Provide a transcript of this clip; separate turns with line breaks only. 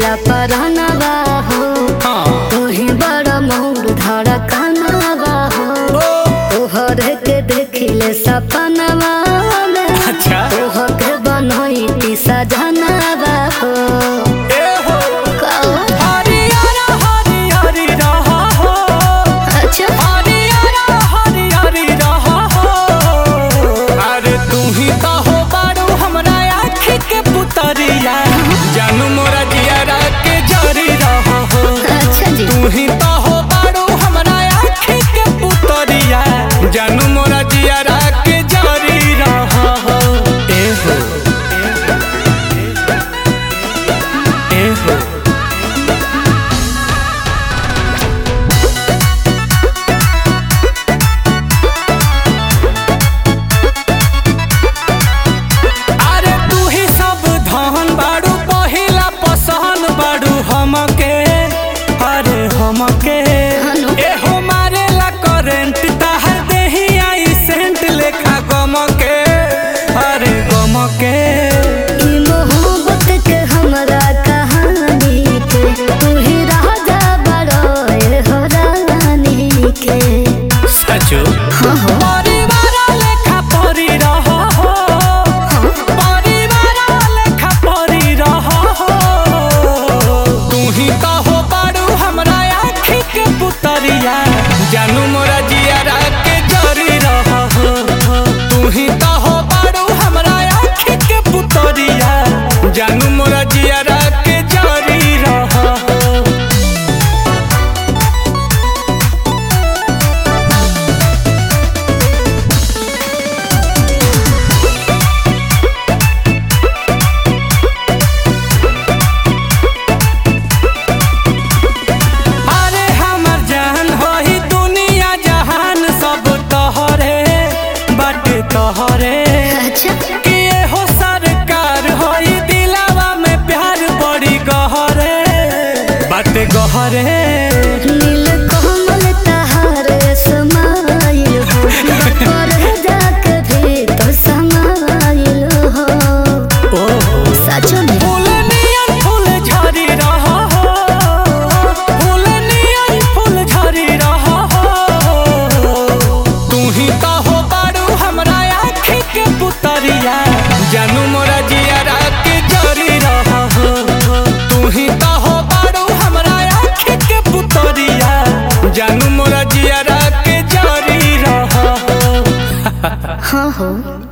ला परानवा हो तू ही बड़ा मोर धड़कनवा हो तोहर के देखिले सपनवा
अच्छा
तोहर बनई सजनवा हो
जानू मोरा जियारा के जरी रहा हो।
अच्छा जी
तू ही तो हो बारू हमरा आँखी के पुतरिया जानू मोरा जियारा के जरी रहा हो। ए हो ए हो अरे तू ही सब धन बारू पहिला पसंद बारू हमके अरे हमके ए हो मारेला करेंट ताहर देही आई सेंट लेखा गमके अरे गमके
ई मोहब्बत के हमरा कहानी के तू ही राजा बड़ो ए हो रानी के
सचो
हाँ हो
परिवार लेखा परी रहा हो परिवार लेखा परी रहा हो। तू ही तो हो बारू हमरा आँखी के पुतरिया जानू मोरा जियारा के जरी रहा हो। तू ही तो हो बारू हमरा आँखी के पुतरिया जानू मोरा जियारा के जरी रहा हो। अरे हमर जान होई दुनिया जहान सब तोहरे बाटे तोहरे
अच्छा
कि हो सरकार होई दिलावा में प्यार बड़ी गहरे बाटे गहरे
नील कोमल तहार समाइल हो पर जाके भी तो समाइल हो सचो में
फूल नियन फूल झरी रहा हो फूल नियन फूल झरी रहा हो। तू ही तो हो बारू हमरा आँखी के पुतरिया जानू मोरा जियारा के जरी रहा हो। तू ही तो हो बारू हमरा आँखी के पुतरिया जानू मोरा जियारा के जरी रहा हो।
हाँ हो